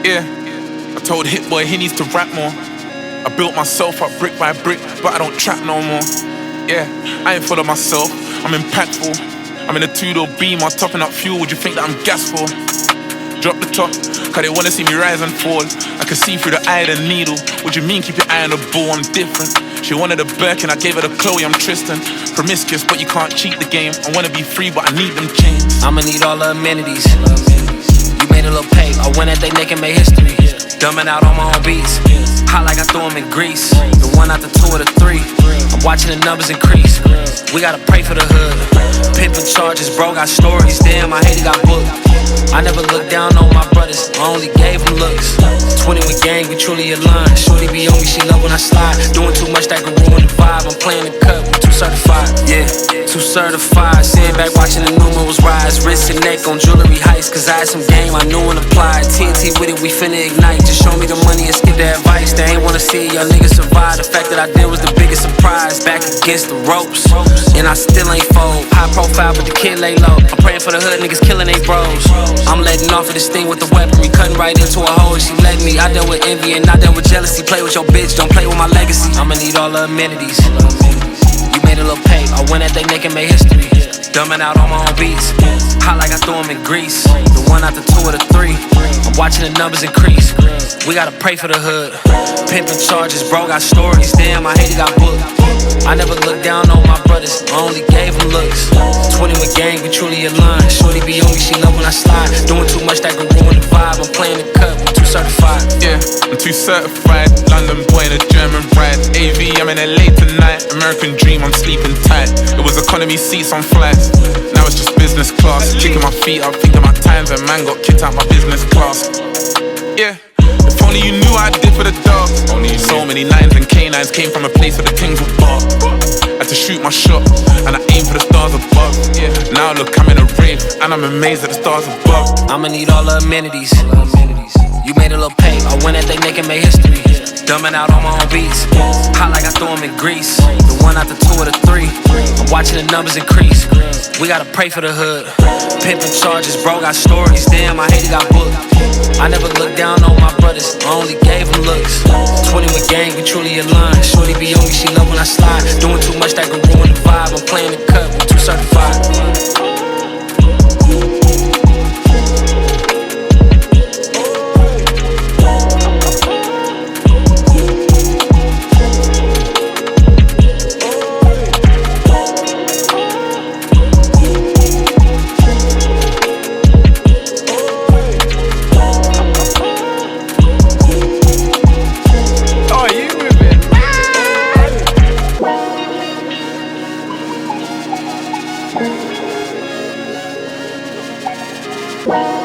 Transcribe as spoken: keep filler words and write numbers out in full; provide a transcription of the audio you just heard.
Yeah, I told Hit Boy he needs to rap more. I built myself up brick by brick, but I don't trap no more. Yeah, I ain't full of myself, I'm impactful. I'm in a two-door Beamer, topping up fuel, would you think that I'm gas for? Drop the top, cause they wanna see me rise and fall. I can see through the eye of the needle. What you mean, keep your eye on the ball, I'm different. She wanted a Birkin, I gave her the Chloe, I'm Tristan. Promiscuous, but you can't cheat the game. I wanna be free, but I need them chains. I'ma need all the amenities. You made a little pay, I went at they neck and made history. Dumbing out on my own beats, hot like I threw them in grease. The one out the two or the three, I'm watching the numbers increase. We gotta pray for the hood. Pimpin' charges, bro, got stories. Damn, I hate it, got booked. I never looked down on my brothers, I only gave them looks. Twenty with gang, we truly aligned. Shorty be on me, she love when I slide. Doing too much that can ruin the vibe. I'm playing the cut, we too certified. Yeah, too certified. Sitting back watching the numerals rise. Wrist and neck on jewelry heights. Cause I had some game I knew and applied. T N T with it, we finna ignite. Just show me the money and skip the advice. They ain't wanna see y'all niggas survive. The fact that I did was the biggest surprise. Back against the ropes, and I still ain't fold. High profile, but the kid lay low. I'm praying for the hood, niggas killing they bros. I'm letting off of this thing with the weaponry, cutting right into a hole. She let me. I dealt with envy and I dealt with jealousy. Play with your bitch, don't play with my legacy. I'ma need all the amenities. You made a little pay, I went at they neck and made history. Dumbing out on my own beats, hot like I threw them in grease. The one out the two or the three, I'm watching the numbers increase. We gotta pray for the hood. Pimpin' charges, bro, got stories. Damn, I hate it, got booked. I never looked down on my brothers, I only gave them looks. Twenty with gang, we truly aligned. Shorty be on me, she love when I slide. Doing too much that can ruin the vibe. I'm playing the cut, we too certified. Yeah, I'm too certified. London boy in a German ride. A V, I'm in L A tonight. American dream, I'm sleeping tight. It was economy seats on flights. Now it's just business class. Kicking my feet up, thinking my times when man got kicked out my business class. Yeah, if only you knew what I did for the dogs. So many nines and canines came from a place where the kings were bark. Had to shoot my shot, and I aim for the stars above. Yeah, now look, I'm in a rave, and I'm amazed at the stars above. I'ma need all the amenities. You made a little pay, I went at they neck and made history. Dumbing out on my own beats, hot like I threw them in grease. The one out the two or the three, I'm watching the numbers increase. We gotta pray for the hood. Pimpin' charges, bro, got stories. Damn, I hate it, got booked. I never looked down on my brothers, I only gave them looks. Twenty with gang, we truly aligned. Shorty be on me, she love when I slide. Doing too much that can ruin the vibe. I'm playing the cut, we too certified. Bye.